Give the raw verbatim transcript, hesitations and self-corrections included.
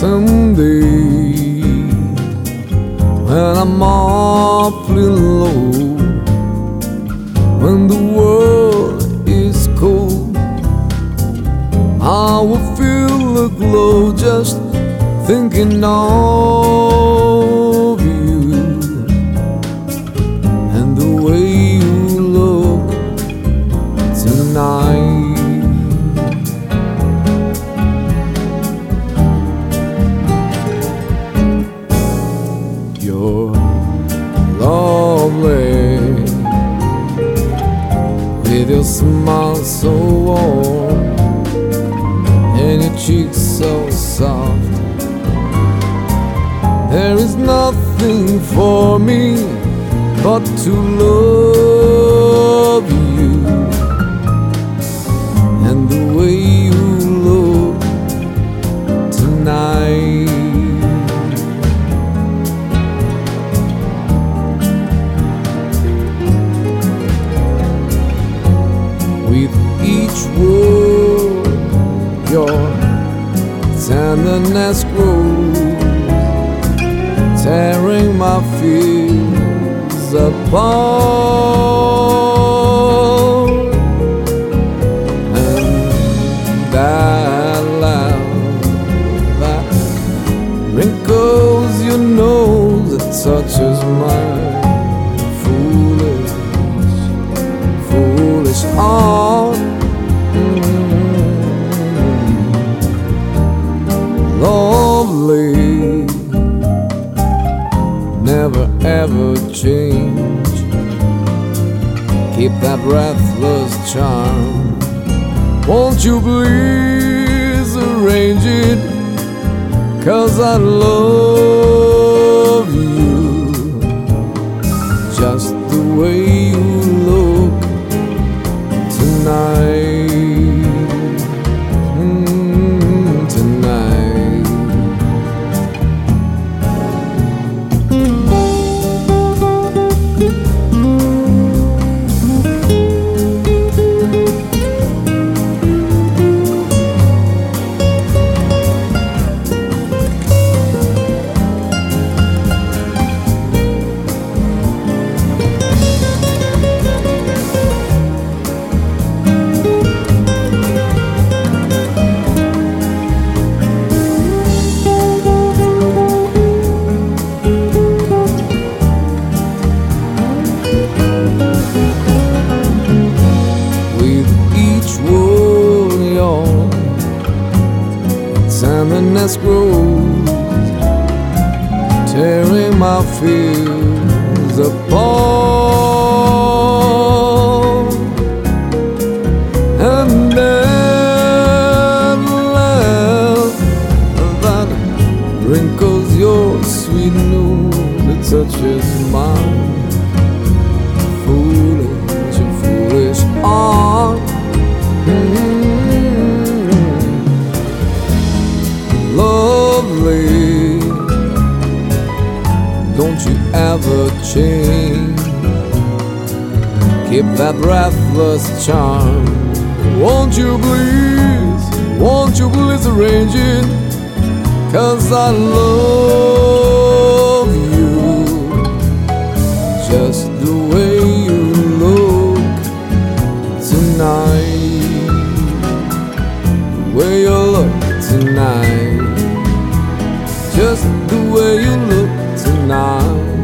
Someday when I'm awfully low, when the world is cold, I will feel a glow just thinking of you and the way you look tonight. You're lovely with your smile so warm and your cheeks so soft. There is nothing for me but to love you and the way you look tonight. With each word, your tenderness grows, tearing my fears apart. And that laugh that wrinkles your nose, that touches my foolish, foolish heart. Mm-hmm. Lovely, never ever change. Keep that breathless charm. Won't you please arrange it? 'Cause I love you just the way you look tonight. Mm, tonight. Tenderness grows, tearing my fears apart. And that laugh that wrinkles your sweet nose, that touches mine, foolish, foolish heart. Mm-hmm. Lovely, don't you ever change. Keep that breathless charm. Won't you please, won't you please arrange it? 'Cause I love you just the way you look tonight. The way you look tonight. Just the way you look tonight.